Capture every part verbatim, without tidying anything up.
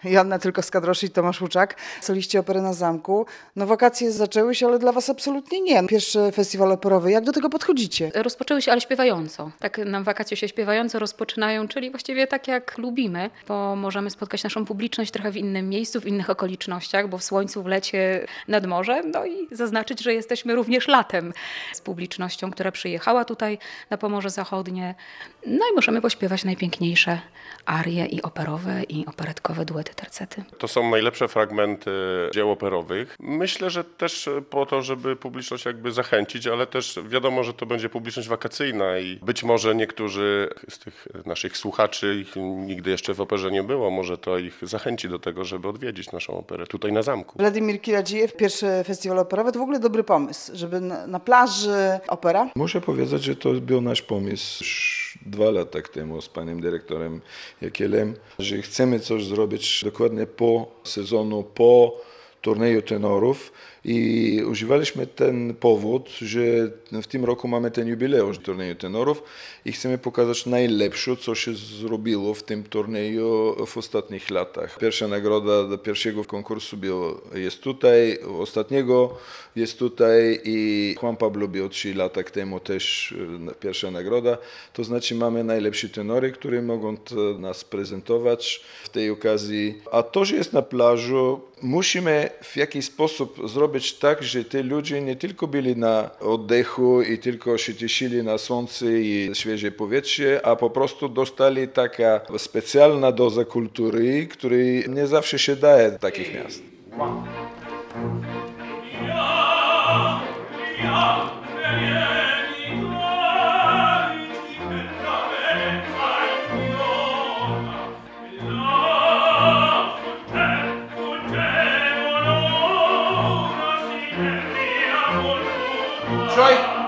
Joanna Tylko-Skadrosz i Tomasz Łuczak, soliści Opery na Zamku. No wakacje zaczęły się, ale dla was absolutnie nie. Pierwszy festiwal operowy. Jak do tego podchodzicie? Rozpoczęły się, ale śpiewająco. Tak nam wakacje się śpiewająco rozpoczynają, czyli właściwie tak jak lubimy, bo możemy spotkać naszą publiczność trochę w innym miejscu, w innych okolicznościach, bo w słońcu, w lecie, nad morzem. No i zaznaczyć, że jesteśmy również latem z publicznością, która przyjechała tutaj na Pomorze Zachodnie. No i możemy pośpiewać najpiękniejsze arie i operowe, i operetkowe duety, tercety. To są najlepsze fragmenty dzieł operowych. Myślę, że też po to, żeby publiczność jakby zachęcić, ale też wiadomo, że to będzie publiczność wakacyjna i być może niektórzy z tych naszych słuchaczy, ich nigdy jeszcze w operze nie było, może to ich zachęci do tego, żeby odwiedzić naszą operę tutaj na zamku. Władimir Kiladzijew, pierwszy festiwal operowy, to w ogóle dobry pomysł, żeby na, na plaży opera. Muszę powiedzieć, że to był nasz pomysł już dwa lata temu z panem dyrektorem Jakielem, że chcemy coś zrobić dokładnie po sezonu, po turnieju tenorów i używaliśmy ten powód, że w tym roku mamy ten jubileusz turnieju tenorów i chcemy pokazać najlepsze, co się zrobiło w tym turnieju w ostatnich latach. Pierwsza nagroda do pierwszego konkursu było, jest tutaj, ostatniego jest tutaj i Juan Pablo był trzy lata temu też pierwsza nagroda. To znaczy mamy najlepsze tenory, które mogą nas prezentować w tej okazji. A to, że jest na plaży, musimy w jakiś sposób zrobić tak, że te ludzie nie tylko byli na oddechu i tylko się cieszyli na słońcu i świeże powietrze, a po prostu dostali taka specjalna doza kultury, której nie zawsze się daje w takich miastach. Troy.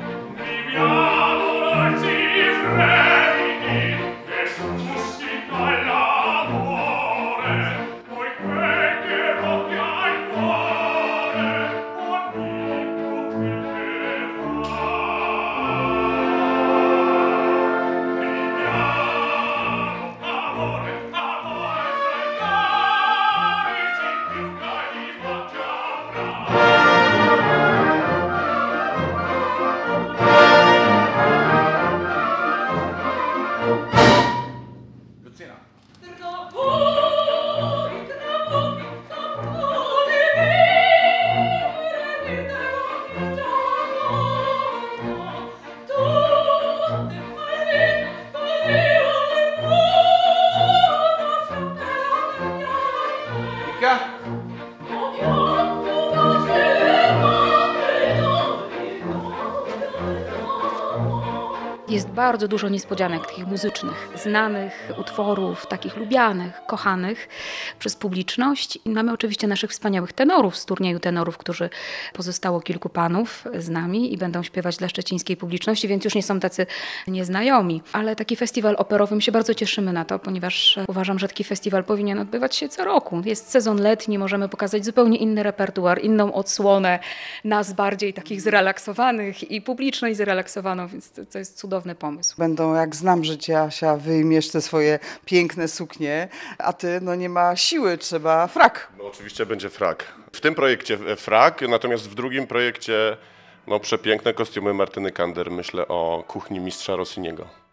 Jest bardzo dużo niespodzianek takich muzycznych, znanych utworów, takich lubianych, kochanych przez publiczność. I mamy oczywiście naszych wspaniałych tenorów z turnieju tenorów, którzy pozostało kilku panów z nami i będą śpiewać dla szczecińskiej publiczności, więc już nie są tacy nieznajomi. Ale taki festiwal operowy, my się bardzo cieszymy na to, ponieważ uważam, że taki festiwal powinien odbywać się co roku. Jest sezon letni, możemy pokazać zupełnie inny repertuar, inną odsłonę nas bardziej takich zrelaksowanych i publiczność zrelaksowaną, więc to, to jest cudowny pomysł. Będą, jak znam życie, Asia, wyjmiesz te swoje piękne suknie, a ty, no nie ma siły, trzeba frak. No, oczywiście będzie frak. W tym projekcie frak, natomiast w drugim projekcie no, przepiękne kostiumy Martyny Kander. Myślę o kuchni mistrza Rossiniego.